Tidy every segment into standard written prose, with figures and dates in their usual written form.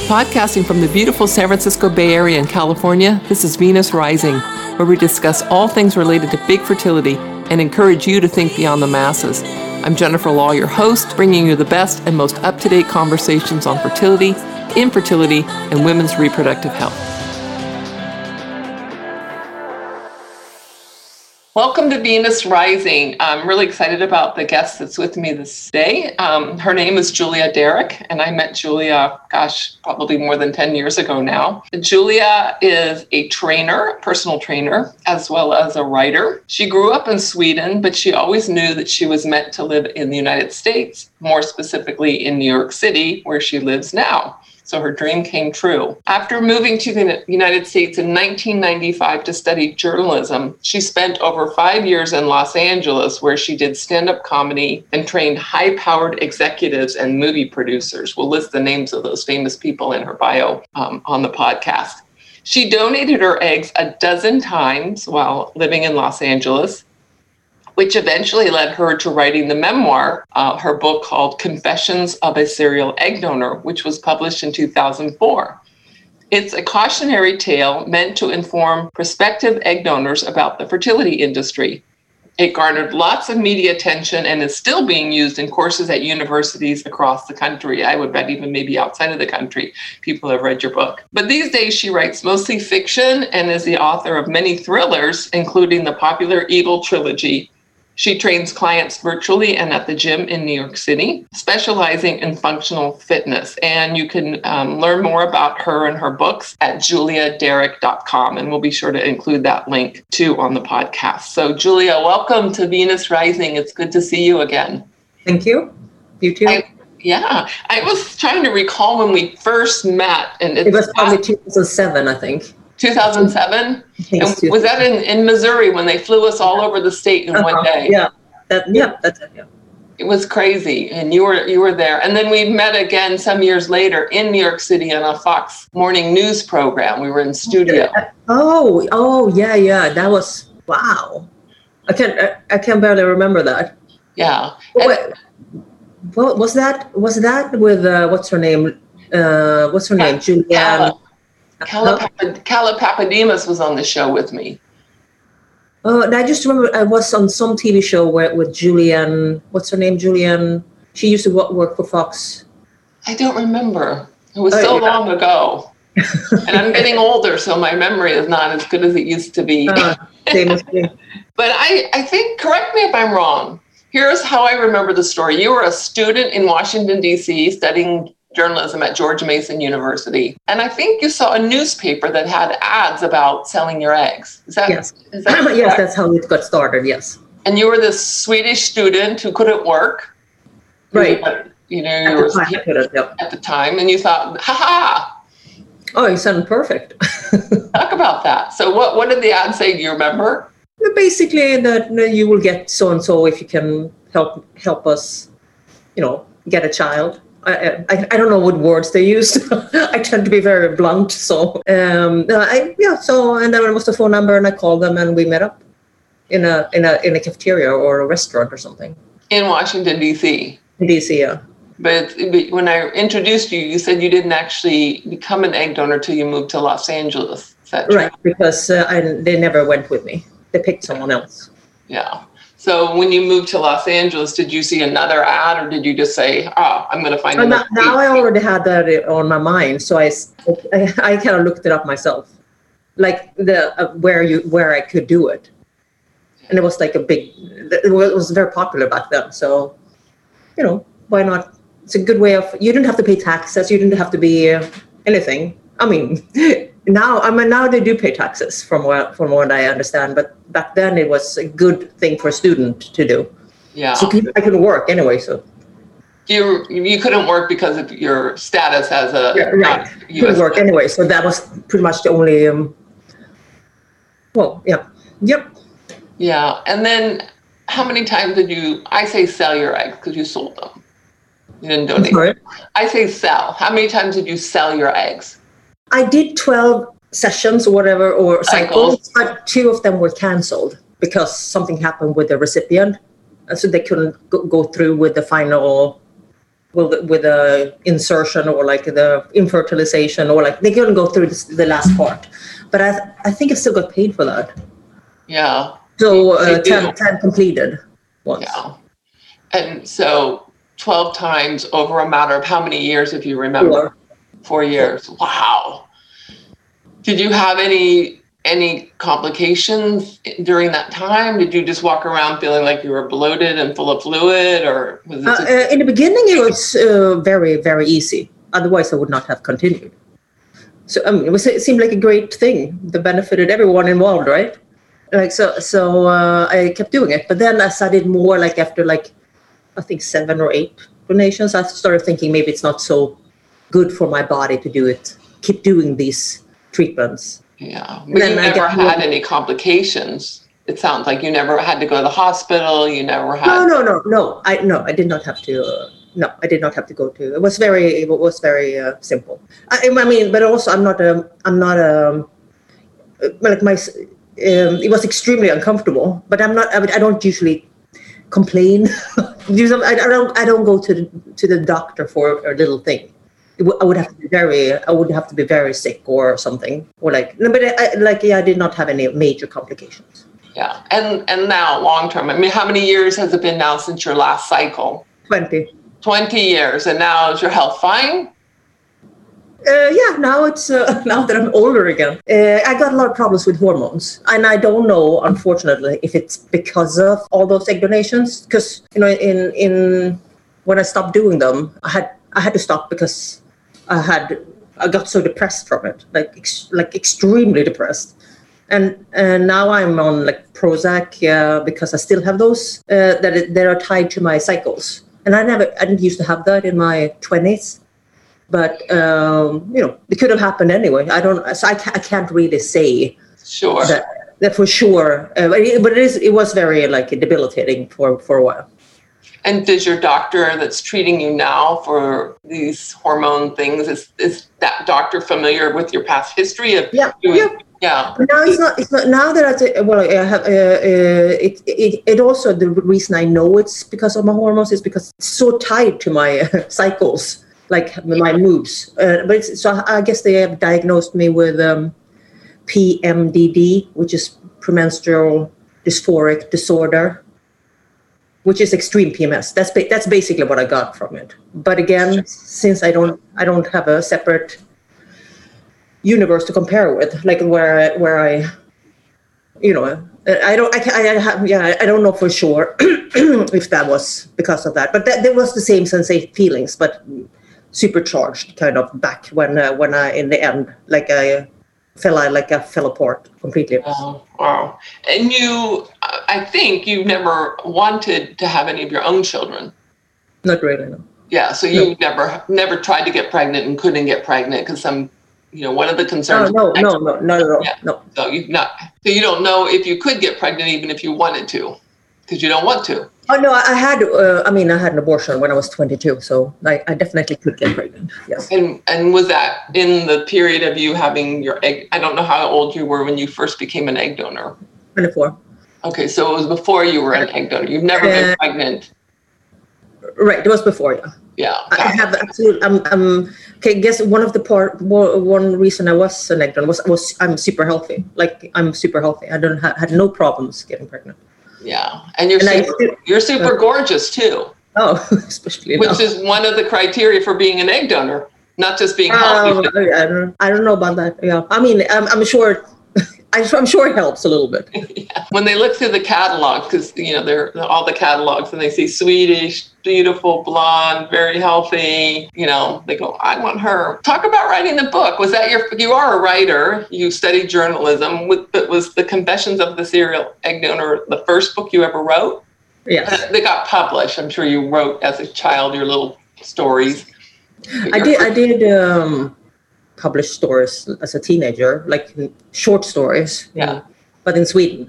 Podcasting from the beautiful San Francisco Bay Area in California, this is Venus Rising, where we discuss all things related to big fertility and encourage you to think beyond the masses. I'm Jennifer Law, your host, bringing you the best and most up-to-date conversations on fertility, infertility, and women's reproductive health. Welcome to Venus Rising. I'm really excited about the guest that's with me this day. Her name is Julia Derrick, and I met Julia, probably more than 10 years ago now. Julia is a trainer, personal trainer, as well as a writer. She grew up in Sweden, but she always knew that she was meant to live in the United States, more specifically in New York City, where she lives now. So her dream came true. After moving to the United States in 1995 to study journalism, she spent over 5 years in Los Angeles, where she did stand-up comedy and trained high-powered executives and movie producers. We'll list the names of those famous people in her bio on the podcast. She donated her eggs 12 times while living in Los Angeles, which eventually led her to writing the memoir, her book called Confessions of a Serial Egg Donor, which was published in 2004. It's a cautionary tale meant to inform prospective egg donors about the fertility industry. It garnered lots of media attention and is still being used in courses at universities across the country. I would bet even maybe outside of the country, people have read your book. But these days she writes mostly fiction and is the author of many thrillers, including the popular Evil trilogy. She trains clients virtually and at the gym in New York City, specializing in functional fitness. And you can learn more about her and her books at juliaderrick.com. And we'll be sure to include that link too on the podcast. So Julia, welcome to Venus Rising. It's good to see you again. Thank you. You too. I was trying to recall when we first met. And it was probably 2007, I think. 2007? And was that in Missouri when they flew us all over the state in one day? Yeah, that's it. Yeah. It was crazy, and you were there. And then we met again some years later in New York City on a Fox morning news program. We were in studio. Yeah. That was wow. I can't barely remember that. Yeah. What was that? Was that with what's her name? Julianne. Calla Papademos was on the show with me. I just remember I was on some TV show with Julianne. What's her name? Julianne. She used to work for Fox. I don't remember. It was so long ago. And I'm getting older, so my memory is not as good as it used to be. Same as me. But I think, correct me if I'm wrong, here's how I remember the story. You were a student in Washington, D.C., studying journalism at George Mason University. And I think you saw a newspaper that had ads about selling your eggs. Yes, that's how it got started, yes. And you were this Swedish student who couldn't work. Right. At the time, and you thought, ha. Oh, you sound perfect. Talk about that. So what did the ad say? Do you remember? Basically that you will get so-and-so if you can help us, get a child. I don't know what words they used. I tend to be very blunt. So, and then it was the phone number and I called them and we met up in a cafeteria or a restaurant or something. In Washington, D.C.? In D.C., yeah. But when I introduced you, you said you didn't actually become an egg donor till you moved to Los Angeles. Is that true? Right, because they never went with me. They picked someone else. Yeah. So when you moved to Los Angeles, did you see another ad or did you just say, I'm going to find another? Now I already had that on my mind. So I kind of looked it up myself, like where I could do it. And it was like it was very popular back then. So, why not? It's a good way of, you didn't have to pay taxes. You didn't have to be anything. I mean, now they do pay taxes from what I understand, but back then it was a good thing for a student to do. Yeah. So I couldn't work anyway. So you couldn't work because of your status as a right. Couldn't work anyway. So that was pretty much the only. Yep. Yeah, and then how many times did you? I say sell your eggs because you sold them. You didn't donate. Sorry? I say sell. How many times did you sell your eggs? I did 12 sessions or whatever, or cycles, but 2 of them were canceled because something happened with the recipient. So they couldn't go through with the final with a insertion or like the infertilization, or like they couldn't go through the last part. But I think I still got paid for that. Yeah. So 10 completed once. Yeah. And so 12 times over a matter of how many years, if you remember? 4 years. Wow. Did you have any complications during that time? Did you just walk around feeling like you were bloated and full of fluid, or was it just... In the beginning, it was very, very easy. Otherwise, I would not have continued. So it seemed like a great thing that benefited everyone involved, right? Like so I kept doing it. But then as I did more, like after like I think 7 or 8 donations, I started thinking maybe it's not so good for my body to keep doing these treatments. Yeah, but you never had any complications. It sounds like you never had to go to the hospital. You never had. No. I did not have to. No, I did not have to go to. It was very simple. I mean, but also I'm not like my. It was extremely uncomfortable, but I'm not. I don't usually complain. I don't go to the doctor for a little thing. I would have to be very sick or something, or like. No, but I did not have any major complications. Yeah, and now long term. I mean, how many years has it been now since your last cycle? 20. 20 years, and now is your health fine? Yeah, now it's now that I'm older again. I got a lot of problems with hormones, and I don't know, unfortunately, if it's because of all those egg donations. Because in when I stopped doing them, I had to stop because I got so depressed from it, like extremely depressed, and now I'm on like Prozac because I still have those that are tied to my cycles, and I didn't used to have that in my 20s. But it could have happened anyway. I can't really say sure that for sure. But it was very like debilitating for a while. And does your doctor that's treating you now for these hormone things, is that doctor familiar with your past history of doing? Yeah. Now it's not. Now that I have it also, the reason I know it's because of my hormones is because it's so tied to my cycles. Like my moods, so I guess they have diagnosed me with PMDD, which is premenstrual dysphoric disorder, which is extreme PMS. That's basically what I got from it. But again, since I don't have a separate universe to compare with, like where I I don't know for sure if that was because of that, but there was the same sensation feelings, but supercharged kind of back when I in the end I fell apart completely. Wow. And I think you never wanted to have any of your own children. Not really, no. Yeah, so you never tried to get pregnant and couldn't get pregnant because one of the concerns. No, not at all. Yeah. No. So you don't know if you could get pregnant even if you wanted to, because you don't want to. Oh no, I had an abortion when I was 22, so I definitely could get pregnant. Yes. And was that in the period of you having your egg? I don't know how old you were when you first became an egg donor. 24. Okay, so it was before you were an egg donor. You've never been pregnant. Right, it was before, yeah. Yeah. I have absolutely. Okay. Guess one reason I was an egg donor was I'm super healthy. Like I'm super healthy. I had no problems getting pregnant. Yeah, and you're super gorgeous too. Oh, especially which is one of the criteria for being an egg donor, not just being healthy. I don't know about that. Yeah, I mean, I'm sure. I'm sure it helps a little bit. Yeah. When they look through the catalog, because they're all the catalogs, and they see Swedish, beautiful, blonde, very healthy. They go, I want her. Talk about writing the book. Was that you are a writer? You studied journalism. But was the Confessions of the Serial Egg Donor the first book you ever wrote? Yes. They got published. I'm sure you wrote as a child your little stories. I did. Published stories as a teenager, like short stories. Yeah. But in Sweden.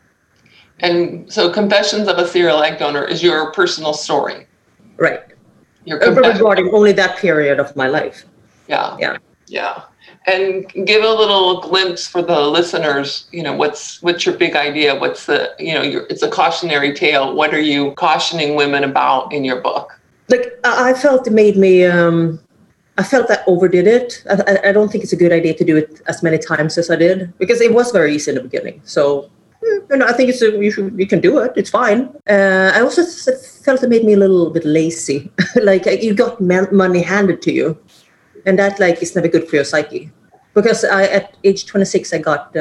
And so Confessions of a Serial Egg Donor is your personal story. Right. Regarding only that period of my life. Yeah. Yeah. Yeah. And give a little glimpse for the listeners, what's your big idea? What's the, it's a cautionary tale. What are you cautioning women about in your book? Like I felt it made me. I felt I overdid it. I don't think it's a good idea to do it as many times as I did because it was very easy in the beginning. So I think you can do it. It's fine. I also felt it made me a little bit lazy. Like you got money handed to you, and that like is never good for your psyche. Because at age 26 I got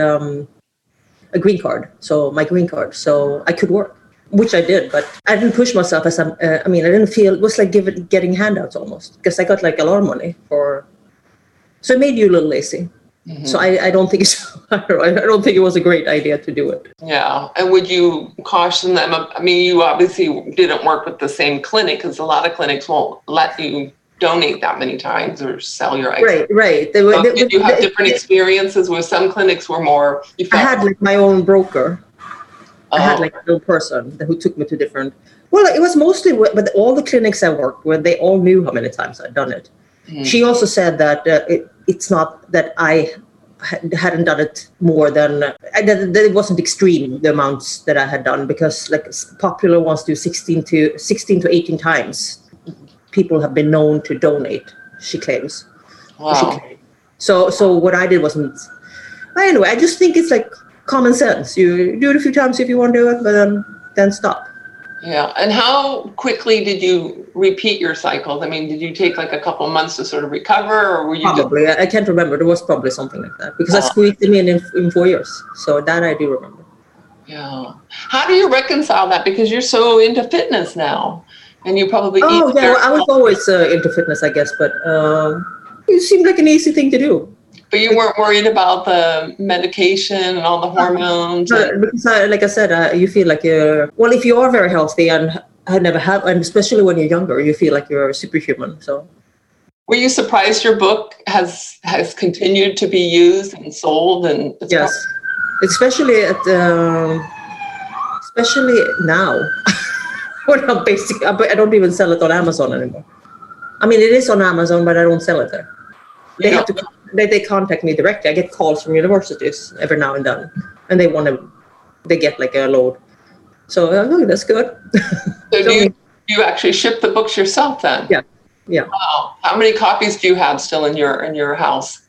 a green card. So my green card, so I could work. Which I did, but I didn't push myself as I didn't feel, it was like getting handouts almost because I got like a lot of money so it made you a little lazy. Mm-hmm. So I don't think I don't think it was a great idea to do it. Yeah. And would you caution them? I mean, you obviously didn't work with the same clinic because a lot of clinics won't let you donate that many times or sell your items. Right. Did you have different experiences where some clinics were more... I had like my own broker. I had like a little person who took me to different. Well, it was mostly with all the clinics I worked with. They all knew how many times I'd done it. Mm. She also said that it's not that I hadn't done it more than that it wasn't extreme the amounts that I had done because like popular ones do 16 to 18 times. People have been known to donate. She claims. Wow. So what I did wasn't. Anyway, I just think it's like. Common sense. You do it a few times if you want to do it, but then stop. Yeah. And how quickly did you repeat your cycles? I mean, did you take like a couple of months to sort of recover, or were you probably? I can't remember. There was probably something like that because I squeezed them in 4 years. So that I do remember. Yeah. How do you reconcile that? Because you're so into fitness now, and you probably. Oh yeah, I was always into fitness, I guess, but it seemed like an easy thing to do. But you weren't worried about the medication and all the hormones? Because like I said, you feel like if you are very healthy and and especially when you're younger, you feel like you're superhuman. So, were you surprised your book has continued to be used and sold? And yes, especially now. When I don't even sell it on Amazon anymore. I mean, it is on Amazon, but I don't sell it there. They contact me directly. I get calls from universities every now and then, and they get like a load. So that's good. So do you actually ship the books yourself then? Yeah. Wow. How many copies do you have still in your house?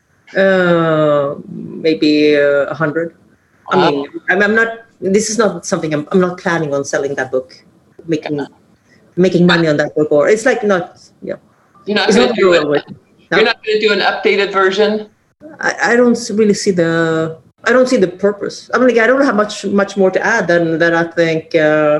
Maybe 100. Wow. I mean, I'm not. This is not something I'm not planning on selling that book, making money on that book, or it's like not. Yeah. You're not going to do it. You're not going to do an updated version? I don't really see the purpose. I mean, like, I don't have much more to add than that. I think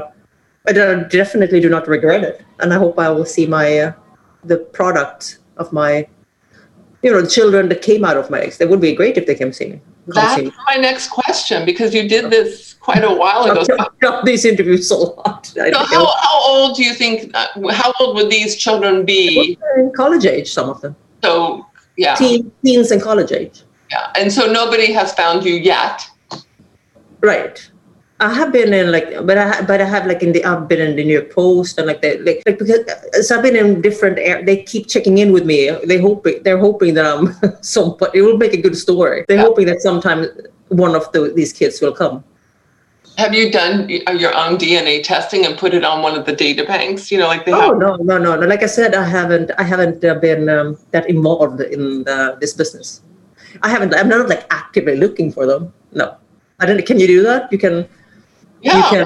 I definitely do not regret it, and I hope I will see the product of my, the children that came out of my eggs. That would be great if they came see me. That's my next question, because you did this quite a while ago. I've done these interviews a lot. So how old do you think? How old would these children be? In college age, some of them. So yeah, teens and college age. Yeah, and so nobody has found you yet. Right. I have been in but I have I've been in the New York Post and because so I've been in different areas. They keep checking in with me. They're hoping that I'm it will make a good story. They're hoping that sometime one of these kids will come. Have you done your own DNA testing and put it on one of the data banks? Like they have. Oh no. Like I said, I haven't been that involved in this business. I'm not actively looking for them. No, I don't. Can you do that? You can. Yeah,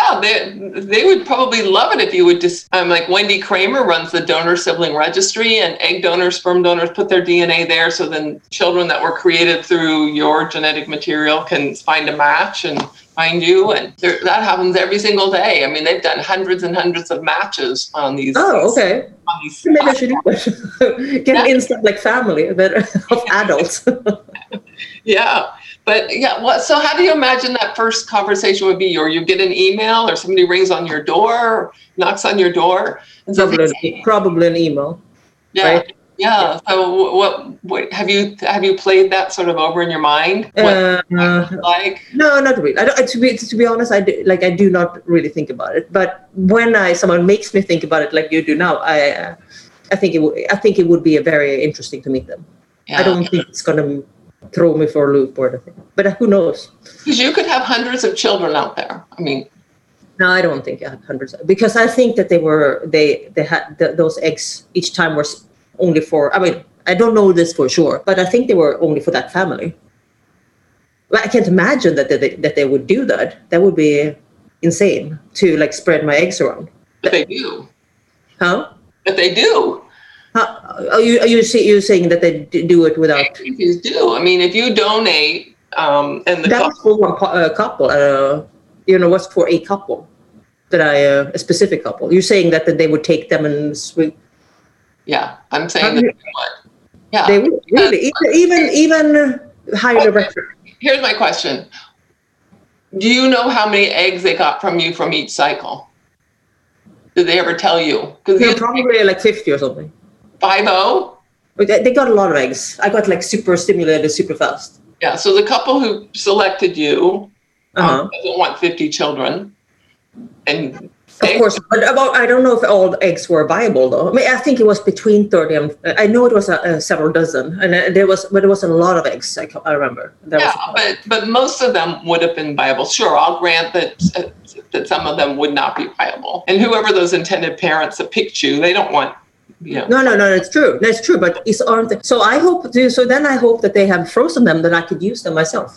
they would probably love it if you would just. Like Wendy Kramer runs the donor sibling registry, and egg donors, sperm donors put their DNA there, so then children that were created through your genetic material can find a match and find you, and that happens every single day. I mean, they've done hundreds and hundreds of matches on these. Oh, okay. Maybe I should do it. Get an instant family of adults. Yeah. But so how do you imagine that first conversation would be? Or you get an email, or somebody rings on your door, knocks on your door, and says, probably an email. Yeah, right? Yeah. So what have you played that sort of over in your mind? What like? No, not really. To be honest, I do not really think about it. But when someone makes me think about it, like you do now, I think it would be very interesting to meet them. Yeah. I don't think it's going to throw me for a loop or anything. But who knows? Because you could have hundreds of children out there. I mean, No, I don't think 100%, because I think that they had those eggs each time were only for. I mean, I don't know this for sure, but I think they were only for that family. Well, I can't imagine that they would do that. That would be insane to like spread my eggs around. But they do. Huh? But they do. Are you saying that they do it without? Agencies do. I mean, if you donate, and the that was for one couple. Was for a couple that a specific couple. You're saying that they would take them and swing. Yeah, I'm saying that they would. Yeah, they would really even highly recommend. Here's my question: do you know how many eggs they got from you from each cycle? Did they ever tell you? Because probably like 50 or something. 50? They got a lot of eggs. I got like super stimulated super fast. Yeah, so the couple who selected you doesn't want 50 children. And of course, but I don't know if all the eggs were viable though. I mean, I think it was between 30 and I know it was several dozen, and there was a lot of eggs. I remember. But most of them would have been viable. Sure, I'll grant that some of them would not be viable. And whoever those intended parents that picked you, they don't want. Yeah. No, it's true. That's true, but it's aren't they? So I hope that they have frozen them, that I could use them myself.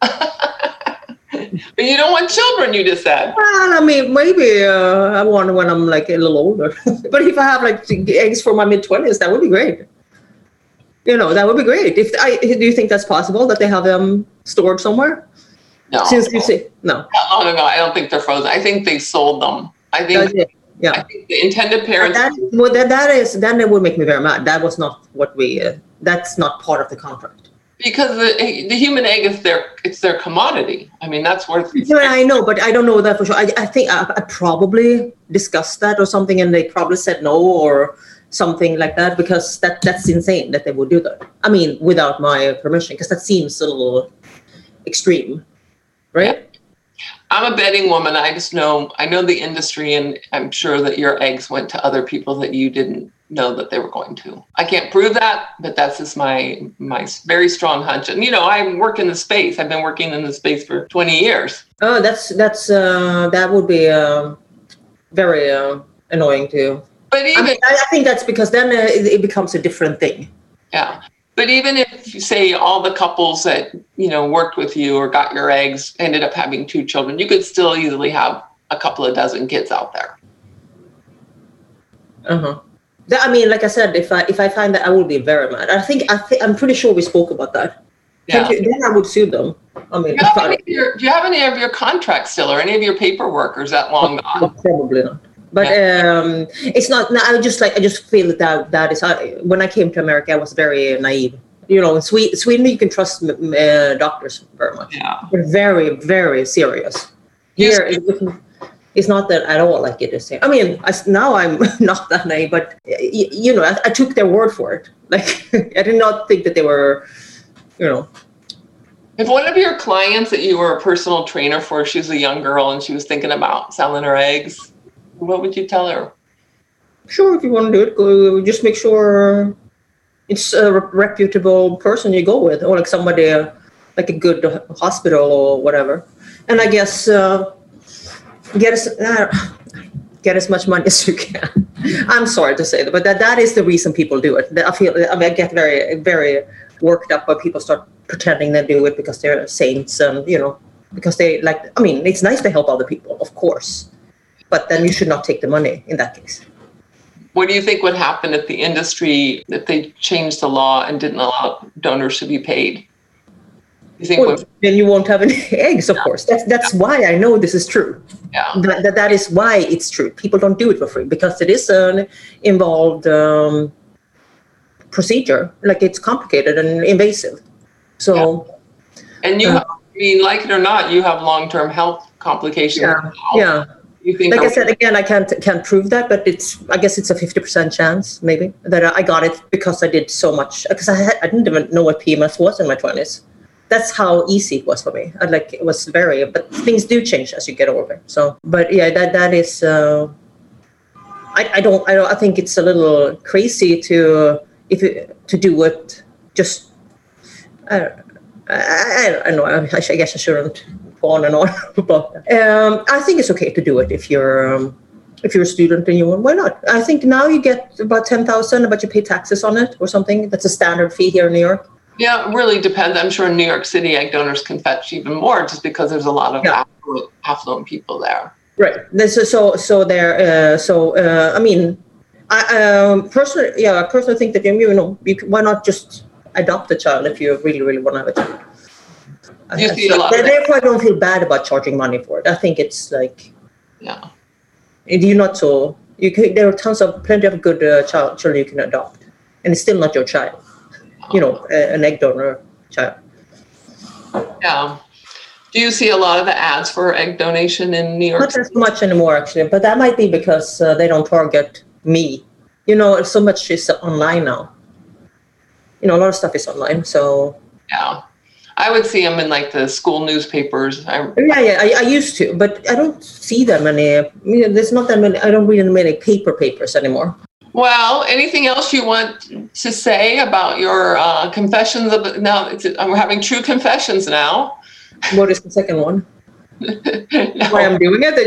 But you don't want children, you just said. Well, I mean, maybe I want when I'm like a little older. But if I have like eggs for my mid-20s, that would be great. That would be great. Do you think that's possible that they have them stored somewhere? No. Since you say no. No. I don't think they're frozen. I think they sold them. I think. Yeah. I think the intended parents. Then it would make me very mad. That was not what that's not part of the contract. Because the human egg is their commodity. I mean, that's worth. Yeah, I know, but I don't know that for sure. I think I probably discussed that or something, and they probably said no or something like that, because that's insane that they would do that. I mean, without my permission, because that seems a little extreme, right? Yeah. I'm a betting woman. I know the industry, and I'm sure that your eggs went to other people that you didn't know that they were going to. I can't prove that, but that's just my very strong hunch. And I work in the space. I've been working in the space for 20 years. Oh, that would be very annoying too. But I think that's because then it becomes a different thing. Yeah. But even if you say all the couples that, worked with you or got your eggs ended up having 2 children, you could still easily have a couple of dozen kids out there. Uh-huh. I mean, like I said, if I find that, I will be very mad. I'm pretty sure we spoke about that. Yeah. Then I would sue them. I mean, do you have any of your contracts still, or any of your paperwork, or is that long gone? Probably not. But it's not. I just feel that is. When I came to America, I was very naive. In Sweden, you can trust doctors very much. Yeah. They're very, very serious. Here, it's not that at all like it is. I mean, now I'm not that naive, but I took their word for it. Like I did not think that they were, If one of your clients that you were a personal trainer for, she was a young girl and she was thinking about selling her eggs, what would you tell her? Sure, if you want to do it, go, just make sure it's a reputable person you go with, or like somebody like a good hospital or whatever. And I guess get as much money as you can. I'm sorry to say that, but that is the reason people do it. I get very, very worked up when people start pretending they do it because they're saints and because they like. I mean, it's nice to help other people, of course, but then you should not take the money in that case. What do you think would happen if the industry, if they changed the law and didn't allow donors to be paid? You think then you won't have any eggs, of course. That's why I know this is true. Yeah. That is why it's true. People don't do it for free because it is an involved procedure. Like it's complicated and invasive. So. Yeah. And I mean, like it or not, you have long-term health complications. Yeah. You think I said again, I can't prove that, but I guess it's a 50% chance maybe that I got it because I did so much because I didn't even know what PMS was in my 20s. That's how easy it was for me. It was but things do change as you get older. So, but yeah, that is. I think it's a little crazy to do it. Just I don't know. I guess I shouldn't on and on about that. I think it's okay to do it if you're a student and you want. Why not? I think now you get about 10,000, but you pay taxes on it or something. That's a standard fee here in New York. Yeah, it really depends. I'm sure in New York City, egg donors can fetch even more just because there's a lot of affluent people there. Right. I mean, I personally think that why not just adopt a child if you really, really want to have a child? You see a lot of therefore, I don't feel bad about charging money for it. I think it's like, yeah. You're not so. There are plenty of good children you can adopt, and it's still not your child. An egg donor child. Yeah. Do you see a lot of the ads for egg donation in New York? Not as much anymore, actually, but that might be because they don't target me. So much is online now. A lot of stuff is online, so. Yeah. I would see them in like the school newspapers. I used to, but I don't see them any. There's not that many. I don't read many papers anymore. Well, anything else you want to say about your confessions? Now we're having true confessions now. What is the second one? Why I'm doing it?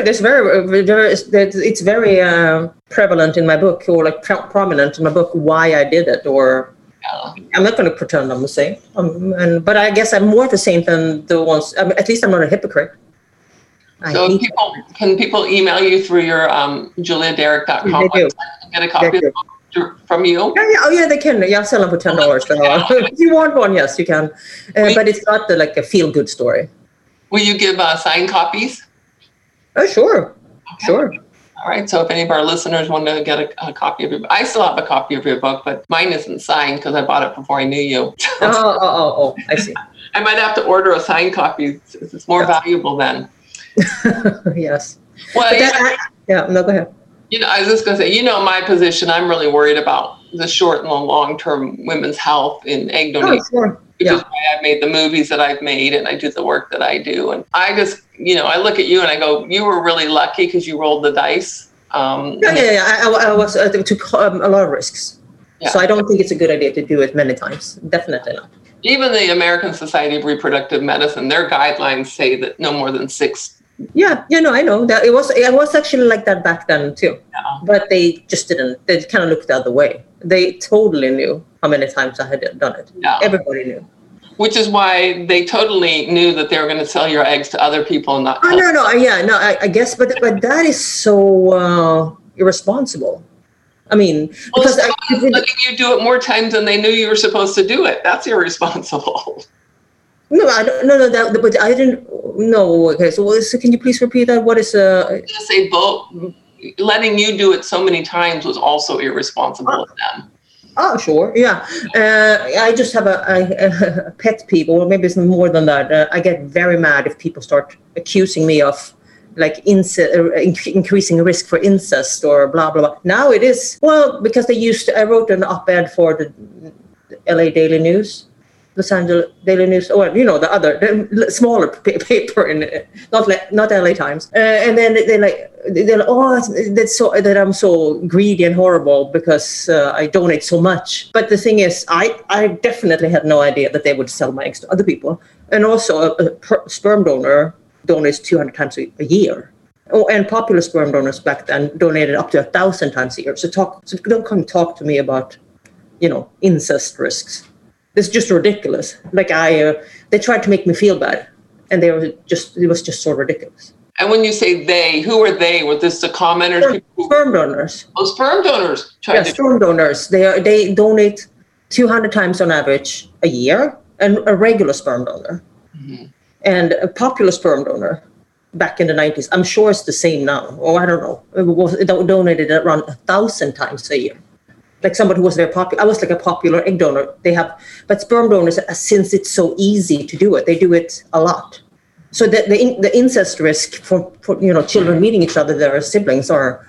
It's very prevalent in my book, or like prominent in my book. Why I did it, or. I'm not going to pretend I'm a saint, but I guess I'm more of a saint than the ones. At least I'm not a hypocrite. So can people email you through your juliaderrick.com website and get a copy of the book from you? Yeah, they can. Yeah, I'll sell them for $10. If you want one, yes, you can. But it's not like a feel-good story. Will you give signed copies? Oh, sure. Okay. Sure. All right. So if any of our listeners want to get a copy of your book, I still have a copy of your book, but mine isn't signed because I bought it before I knew you. Oh, I see. I might have to order a signed copy. It's more valuable then. Yes. Well, no, go ahead. I was just going to say, my position, I'm really worried about the short and long-term women's health in egg donation. Oh, sure. Which is why I've made the movies that I've made and I do the work that I do. And I just, I look at you and I go, you were really lucky because you rolled the dice. I was took a lot of risks. Yeah. So I don't think it's a good idea to do it many times. Definitely not. Even the American Society of Reproductive Medicine, their guidelines say that no more than 6. Yeah, I know that it was actually like that back then too. Yeah. But they just didn't. They kind of looked the other way. They totally knew how many times I had done it. Yeah. Everybody knew. Which is why they totally knew that they were going to sell your eggs to other people and not. I guess, but that is so irresponsible. I mean, because letting you do it more times than they knew you were supposed to do it. That's irresponsible. No, I don't. No, but I didn't. No. Okay. So can you please repeat that? What is I was going to say both. Letting you do it so many times was also irresponsible of them. Oh, sure. Yeah. I just have a pet peeve, or maybe it's more than that. I get very mad if people start accusing me of like increasing risk for incest or blah, blah, blah. Now it is, because I wrote an op-ed for the LA Daily News, Los Angeles Daily News, or the smaller paper in not LA Times, and then they're like, that's so that I'm so greedy and horrible because I donate so much. But the thing is, I definitely had no idea that they would sell my eggs to other people. And also, a sperm donor donates 200 times a year. Oh, and popular sperm donors back then donated up to 1,000 times a year. So don't come talk to me about, incest risks. It's just ridiculous. Like they tried to make me feel bad, and it was just so ridiculous. And when you say they, who are they? Were this the commenters? Sperm donors. Oh, sperm donors. Sperm donors. They donate 200 times on average a year, and a regular sperm donor. Mm-hmm. And a popular sperm donor back in the 90s, I'm sure it's the same now, or I don't know. It donated around 1,000 times a year. Like somebody who was very popular. I was like a popular egg donor. But sperm donors, since it's so easy to do it, they do it a lot. So the incest risk for children meeting each other, their siblings, are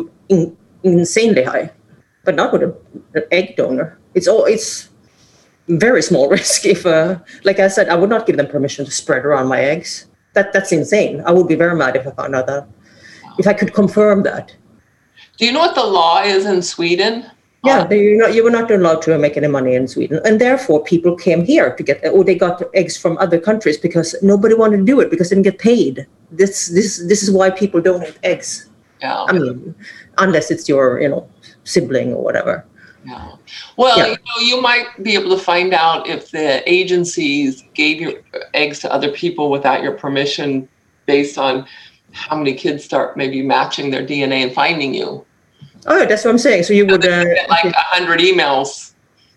insanely high, but not with an egg donor. It's very small risk. If like I said, I would not give them permission to spread around my eggs. That's insane. I would be very mad if I found out that. If I could confirm that. Do you know what the law is in Sweden? Yeah, you were not allowed to make any money in Sweden, and therefore people came here to get, or they got eggs from other countries because nobody wanted to do it because they didn't get paid. This is why people donate eggs. Yeah. I mean, unless it's your sibling or whatever. Yeah. Well, you might be able to find out if the agencies gave your eggs to other people without your permission, based on how many kids start maybe matching their DNA and finding you. Oh, that's what I'm saying. So you would get like 100 emails.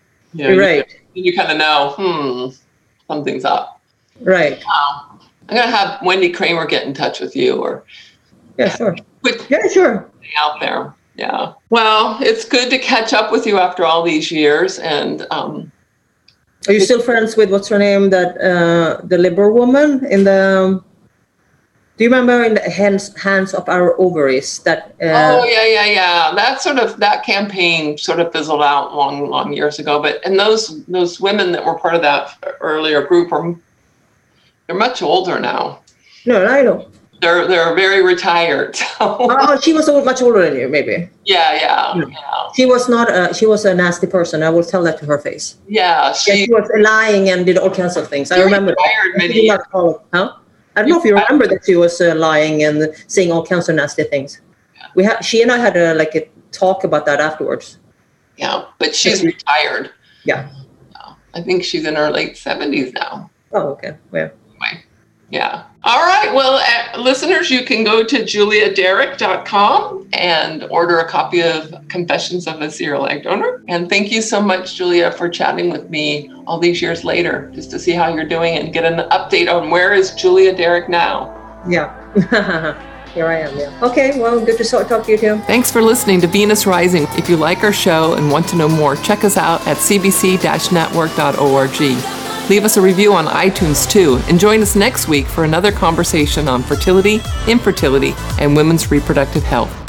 Right. You kind of know, something's up. Right. I'm gonna have Wendy Kramer get in touch with you, or sure. Sure. Out there. Yeah. Well, it's good to catch up with you after all these years. And are you still friends with what's her name? That the Liberal woman in the. Do you remember in the hands of our ovaries that? Oh yeah. That campaign sort of fizzled out long years ago. And those women that were part of that earlier group they're much older now. No, I know. They're very retired. So. Oh, she was much older than you, maybe. Yeah. She was not. She was a nasty person. I will tell that to her face. Yeah, she was lying and did all kinds of things. I remember that. Huh? I don't know if you remember that she was lying and saying all kinds of nasty things. Yeah. She and I had a talk about that afterwards. Yeah, but she's retired. Yeah. I think she's in her late 70s now. Oh, okay. Yeah. Anyway, yeah. All right. Well, listeners, you can go to juliaderrick.com and order a copy of Confessions of a Serial Egg Donor. And thank you so much, Julia, for chatting with me all these years later, just to see how you're doing and get an update on where is Julia Derrick now. Yeah. Here I am, yeah. Okay, well, good to talk to you, Tim. Thanks for listening to Venus Rising. If you like our show and want to know more, check us out at cbc-network.org. Leave us a review on iTunes, too, and join us next week for another conversation on fertility, infertility, and women's reproductive health.